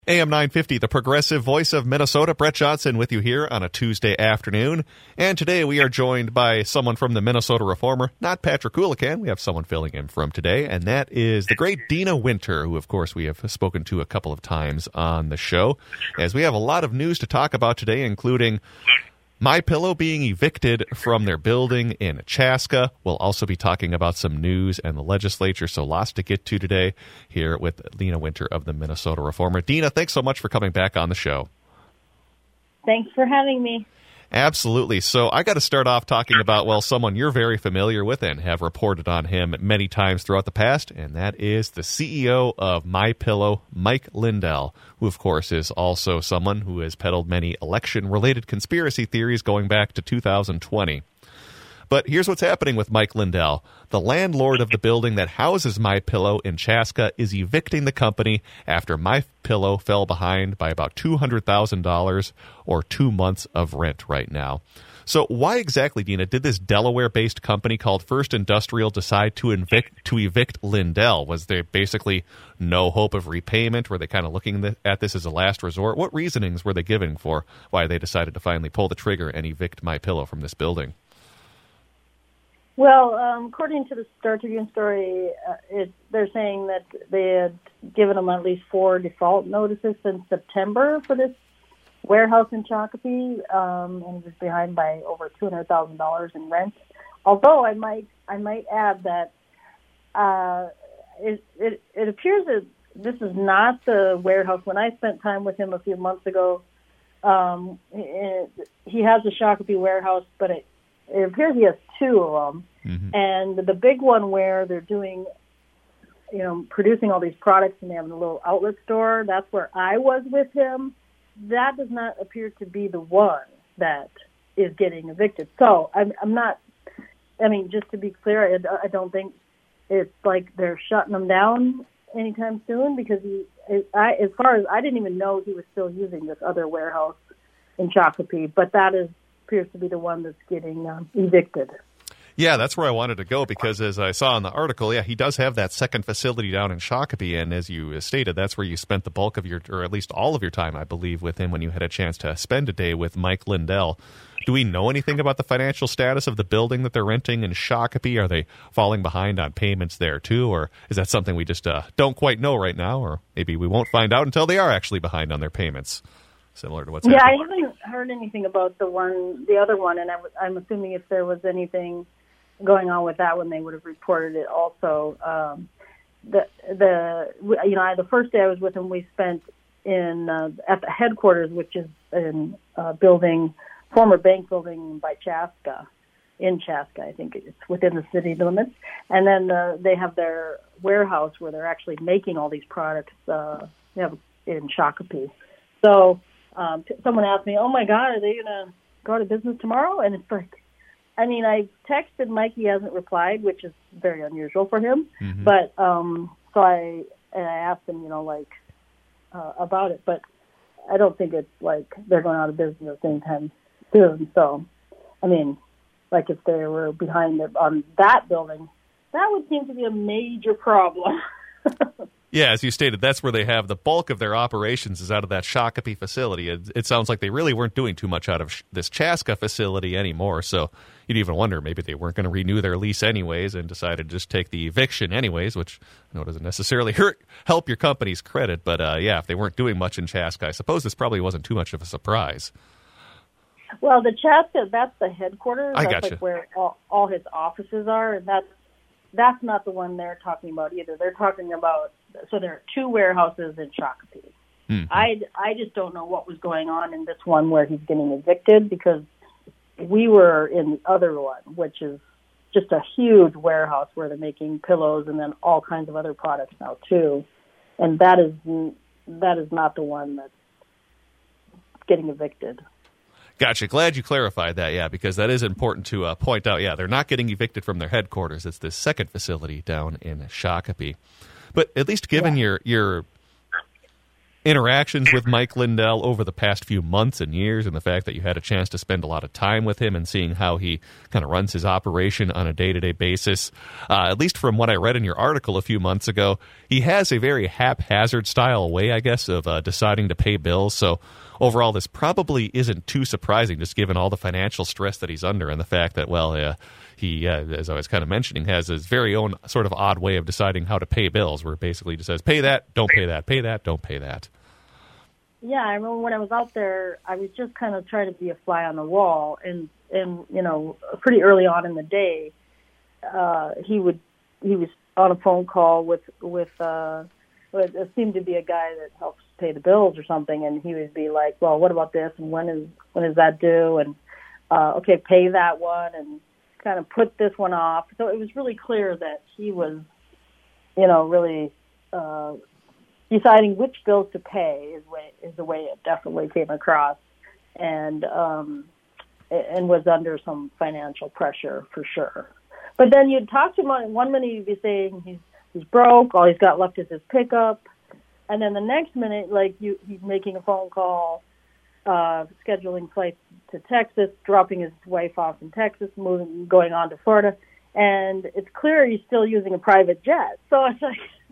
AM 950, the progressive voice of Minnesota. Brett Johnson with you here on a Tuesday afternoon. And today we are joined by someone from the Minnesota Reformer, not Patrick Coolican. We have someone filling in from today, and that is the great Dina Winter, who, of course, we have spoken to a couple of times on the show, as we have a lot of news to talk about today, including MyPillow being evicted from their building in Chaska. We'll also be talking about some news and the legislature, so lots to get to today here with Dina Winter of the Minnesota Reformer. Dina, thanks so much for coming back on the show. Thanks for having me. Absolutely. So I got to start off talking about, well, someone you're very familiar with and have reported on him many times throughout the past, and that is the CEO of MyPillow, Mike Lindell, who, of course, is also someone who has peddled many election-related conspiracy theories going back to 2020. But here's what's happening with Mike Lindell. The landlord of the building that houses MyPillow in Chaska is evicting the company after MyPillow fell behind by about $200,000 or 2 months of rent right now. So why exactly, Dina, did this Delaware-based company called First Industrial decide to evict Lindell? Was there basically no hope of repayment? Were they kind of looking at this as a last resort? What reasonings were they giving for why they decided to finally pull the trigger and evict MyPillow from this building? Well, according to the Star Tribune story, they're saying that they had given them at least 4 default notices since September for this warehouse in Shakopee, and it was behind by over $200,000 in rent. Although I might add that it appears that this is not the warehouse. When I spent time with him a few months ago, he has a Shakopee warehouse, but it appears he has 2 of them. Mm-hmm. And the big one where they're doing, producing all these products and they have a little outlet store, that's where I was with him. That does not appear to be the one that is getting evicted. So just to be clear, I don't think it's like they're shutting him down anytime soon, because as far as I didn't even know he was still using this other warehouse in Shakopee, but that appears to be the one that's getting evicted. Yeah, that's where I wanted to go, because as I saw in the article, he does have that second facility down in Shakopee, and as you stated, that's where you spent the bulk of your, or at least all of your time, I believe, with him when you had a chance to spend a day with Mike Lindell. Do we know anything about the financial status of the building that they're renting in Shakopee? Are they falling behind on payments there too, or is that something we just don't quite know right now, or maybe we won't find out until they are actually behind on their payments? Similar to what's happening. I haven't heard anything about the other one, and I'm assuming if there was anything going on with that one, they would have reported it also. The first day I was with him, we spent at the headquarters, which is in former bank building by Chaska, in Chaska. I think it's within the city limits. And then they have their warehouse where they're actually making all these products. They have in Shakopee. So someone asked me, "Oh my God, are they going to go out of business tomorrow?" And it's like, I texted Mike. He hasn't replied, which is very unusual for him. Mm-hmm. But so I asked him, about it. But I don't think it's like they're going out of business anytime soon. So, if they were behind on that building, that would seem to be a major problem. Yeah, as you stated, that's where they have the bulk of their operations is out of that Shakopee facility. It sounds like they really weren't doing too much out of this Chaska facility anymore, so you'd even wonder maybe they weren't going to renew their lease anyways and decided to just take the eviction anyways, which I know doesn't necessarily help your company's credit, but if they weren't doing much in Chaska, I suppose this probably wasn't too much of a surprise. Well, the Chaska, that's the headquarters. I gotcha. Like where all his offices are, and that's not the one they're talking about either. They're talking about, so there are 2 warehouses in Shakopee. Mm-hmm. I just don't know what was going on in this one where he's getting evicted, because we were in the other one, which is just a huge warehouse where they're making pillows and then all kinds of other products now too. And that is not the one that's getting evicted. Gotcha. Glad you clarified that, because that is important to point out. They're not getting evicted from their headquarters. It's this second facility down in Shakopee. But at least given your interactions with Mike Lindell over the past few months and years, and the fact that you had a chance to spend a lot of time with him and seeing how he kind of runs his operation on a day-to-day basis. At least from what I read in your article a few months ago, he has a very haphazard style way, I guess, of deciding to pay bills. So overall, this probably isn't too surprising, just given all the financial stress that he's under and the fact that, well, he, as I was kind of mentioning, has his very own sort of odd way of deciding how to pay bills, where it basically just says, pay that, don't pay that, pay that, don't pay that. Yeah, I remember when I was out there, I was just kind of trying to be a fly on the wall, and you know, pretty early on in the day, he was on a phone call with it seemed to be a guy that helps pay the bills or something, and he would be like, well, what about this, and when is that due, and okay, pay that one, and kind of put this one off. So it was really clear that he was, you know, really deciding which bills to pay is the way it definitely came across, and was under some financial pressure for sure. But then you'd talk to him, 1 minute you'd be saying he's broke, all he's got left is his pickup, and then the next minute, like, he's making a phone call, scheduling flights to Texas, dropping his wife off in Texas, going on to Florida, and it's clear he's still using a private jet. So it's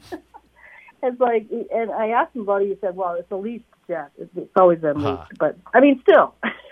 like, and I asked him about it. He said, "Well, it's a leased jet. It's always been leased, but I mean, still,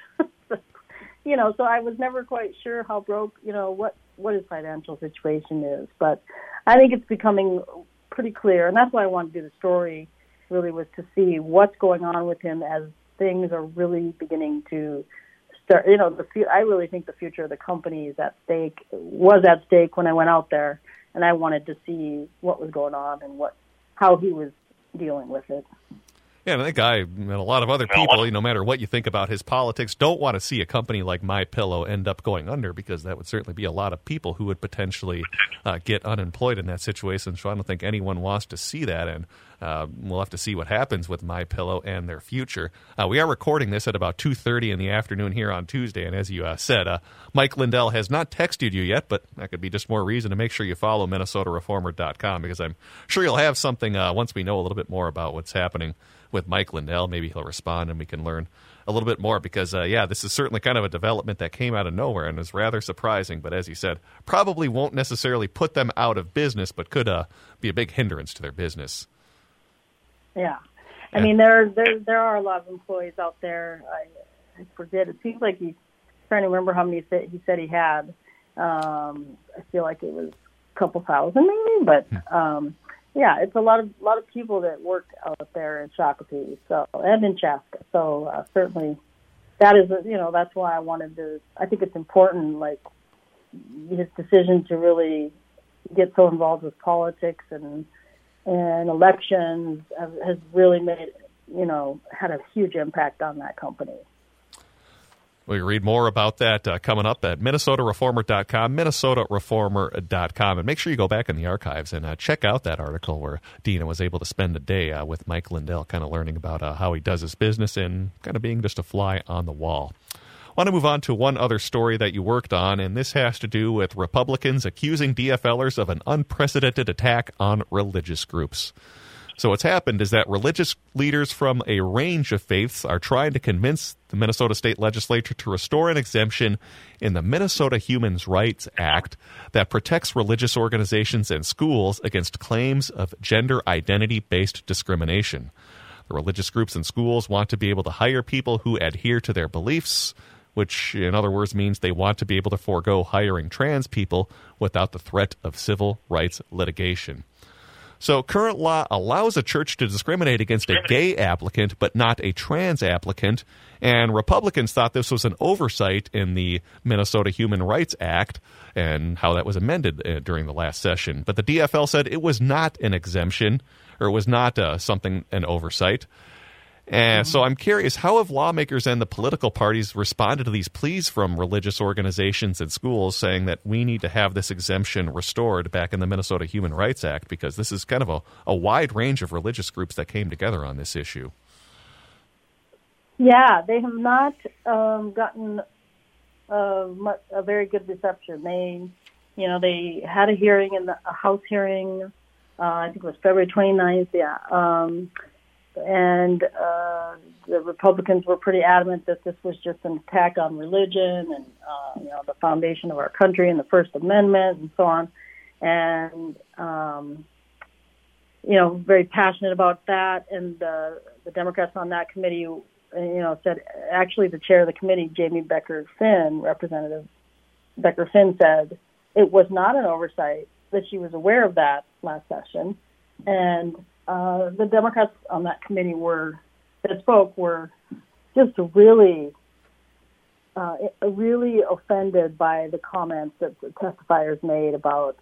you know." So I was never quite sure how broke, you know, what his financial situation is. But I think it's becoming pretty clear, and that's why I wanted to do the story. Really, was to see what's going on with him as things are really beginning to start. You know, I really think the future of the company was at stake when I went out there, and I wanted to see what was going on and how he was dealing with it. Yeah, and that guy and a lot of other people, no matter what you think about his politics, don't want to see a company like MyPillow end up going under, because that would certainly be a lot of people who would potentially get unemployed in that situation. So I don't think anyone wants to see that, and we'll have to see what happens with MyPillow and their future. We are recording this at about 2:30 in the afternoon here on Tuesday, and as you said, Mike Lindell has not texted you yet, but that could be just more reason to make sure you follow MinnesotaReformer.com, because I'm sure you'll have something once we know a little bit more about what's happening with Mike Lindell. Maybe he'll respond and we can learn a little bit more, because, this is certainly kind of a development that came out of nowhere and is rather surprising, but as you said, probably won't necessarily put them out of business, but could be a big hindrance to their business. Yeah. I mean, there are a lot of employees out there. I forget. It seems like he's trying to remember how many he said he had. I feel like it was a couple thousand maybe, but yeah, it's a lot of people that work out there in Shakopee, and in Chaska. So certainly, that is, that's why I wanted to. I think it's important, like, his decision to really get so involved with politics and elections has really made, had a huge impact on that company. We read more about that coming up at MinnesotaReformer.com, MinnesotaReformer.com. And make sure you go back in the archives and check out that article where Dina was able to spend a day with Mike Lindell, kind of learning about how he does his business and kind of being just a fly on the wall. I want to move on to one other story that you worked on, and this has to do with Republicans accusing DFLers of an unprecedented attack on religious groups. So what's happened is that religious leaders from a range of faiths are trying to convince the Minnesota State Legislature to restore an exemption in the Minnesota Human Rights Act that protects religious organizations and schools against claims of gender identity-based discrimination. The religious groups and schools want to be able to hire people who adhere to their beliefs, which in other words means they want to be able to forego hiring trans people without the threat of civil rights litigation. So current law allows a church to discriminate against a gay applicant but not a trans applicant, and Republicans thought this was an oversight in the Minnesota Human Rights Act and how that was amended during the last session. But the DFL said it was not an exemption, or it was not an oversight. And so I'm curious, how have lawmakers and the political parties responded to these pleas from religious organizations and schools saying that we need to have this exemption restored back in the Minnesota Human Rights Act, because this is kind of a wide range of religious groups that came together on this issue? Yeah, they have not gotten a very good reception. They had a hearing a House hearing, I think it was February 29th, and the Republicans were pretty adamant that this was just an attack on religion and the foundation of our country and the First Amendment and so on, and very passionate about that. And the Democrats on that committee, said, actually the chair of the committee, Jamie Becker-Finn, Representative Becker-Finn, said it was not an oversight, that she was aware of that last session. And the Democrats on that committee were just really offended by the comments that the testifiers made about,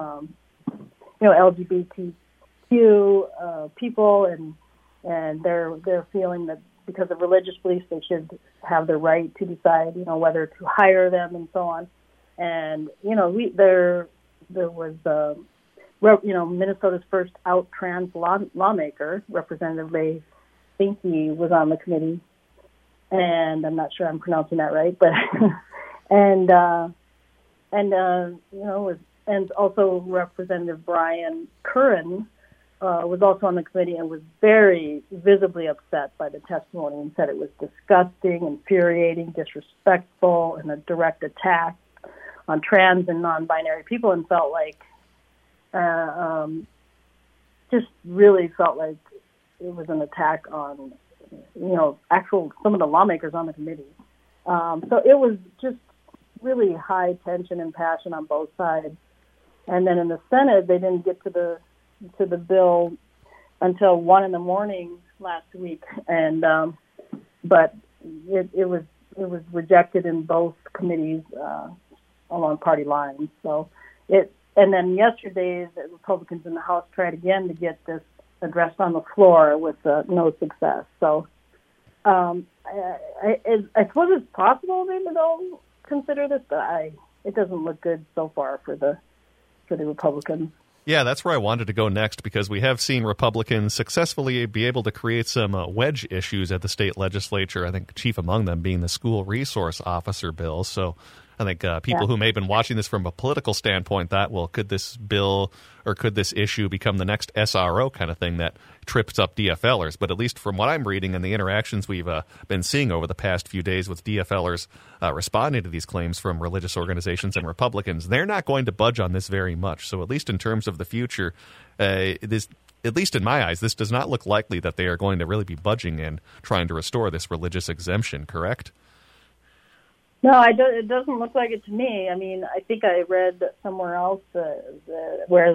LGBTQ people and their feeling that because of religious beliefs they should have the right to decide, whether to hire them and so on. And there was Minnesota's first out trans lawmaker, Representative Ray Finke, was on the committee, and I'm not sure I'm pronouncing that right, but and also Representative Brian Curran was also on the committee and was very visibly upset by the testimony and said it was disgusting, infuriating, disrespectful, and a direct attack on trans and non-binary people, and felt like just really felt like it was an attack on, some of the lawmakers on the committee. So it was just really high tension and passion on both sides. And then in the Senate, they didn't get to the bill until 1 a.m. last week, and but it was rejected in both committees along party lines. So and then yesterday, the Republicans in the House tried again to get this addressed on the floor with no success. So I suppose it's possible maybe they'll consider this, but it doesn't look good so far for the Republicans. Yeah, that's where I wanted to go next, because we have seen Republicans successfully be able to create some wedge issues at the state legislature, I think chief among them being the school resource officer bill. So I think people who may have been watching this from a political standpoint thought, well, could this bill or could this issue become the next SRO kind of thing that trips up DFLers? But at least from what I'm reading and the interactions we've been seeing over the past few days with DFLers responding to these claims from religious organizations and Republicans, they're not going to budge on this very much. So at least in terms of the future, at least in my eyes, this does not look likely that they are going to really be budging and trying to restore this religious exemption, correct? No, it doesn't look like it to me. I mean, I think I read somewhere else where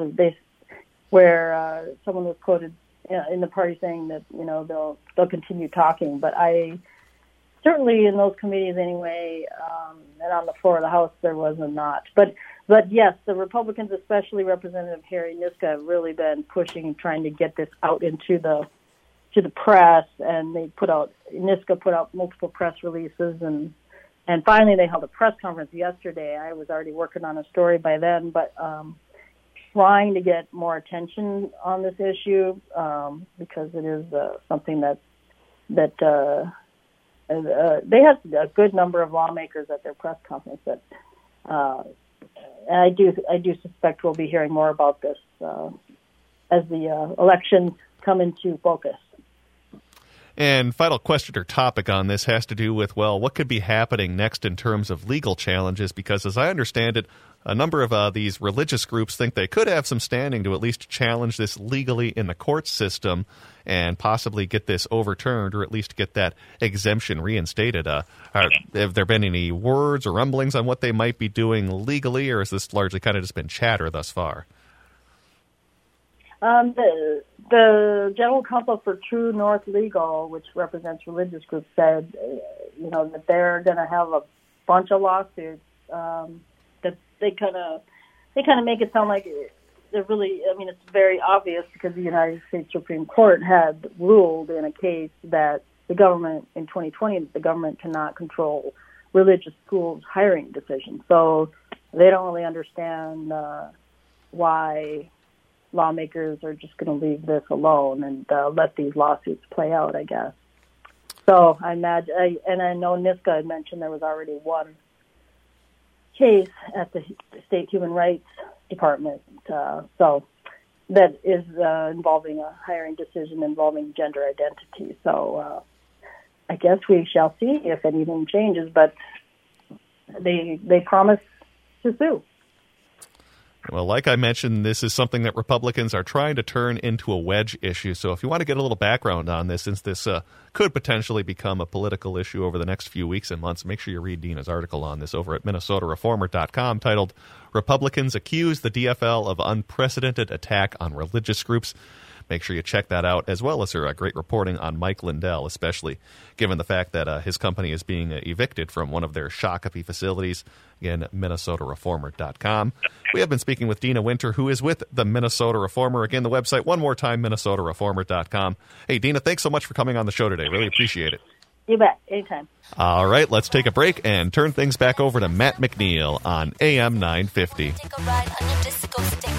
someone was quoted in the party saying that they'll continue talking. But I certainly in those committees anyway, and on the floor of the House there was not. But yes, the Republicans, especially Representative Harry Niska, have really been pushing and trying to get this out into the press, and Niska put out multiple press releases and finally, they held a press conference yesterday. I was already working on a story by then, but trying to get more attention on this issue because it is something that they have a good number of lawmakers at their press conference. And I do suspect we'll be hearing more about this as the elections come into focus. And final question or topic on this has to do with, well, what could be happening next in terms of legal challenges? Because as I understand it, a number of these religious groups think they could have some standing to at least challenge this legally in the court system and possibly get this overturned or at least get that exemption reinstated. Have there been any words or rumblings on what they might be doing legally, or has this largely kind of just been chatter thus far? The General Counsel for True North Legal, which represents religious groups, said, that they're going to have a bunch of lawsuits. That they kind of make it sound like they're really. I mean, it's very obvious because the United States Supreme Court had ruled in a case that the government in 2020 the government cannot control religious schools' hiring decisions. So they don't really understand why lawmakers are just going to leave this alone and let these lawsuits play out, I guess. So I imagine, and I know Niska had mentioned there was already one case at the State Human Rights Department. So that is involving a hiring decision involving gender identity. So I guess we shall see if anything changes, but they promise to sue. Well, like I mentioned, this is something that Republicans are trying to turn into a wedge issue. So if you want to get a little background on this, since this could potentially become a political issue over the next few weeks and months, make sure you read Dina's article on this over at MinnesotaReformer.com titled Republicans Accuse the DFL of Unprecedented Attack on Religious Groups. Make sure you check that out, as well as her great reporting on Mike Lindell, especially given the fact that his company is being evicted from one of their Shakopee facilities. Again, MinnesotaReformer.com. We have been speaking with Dina Winter, who is with the Minnesota Reformer. Again, the website, one more time, MinnesotaReformer.com. Hey, Dina, thanks so much for coming on the show today. Really appreciate it. You bet. Anytime. All right, let's take a break and turn things back over to Matt McNeil on AM 950. Take a ride on your disco stick.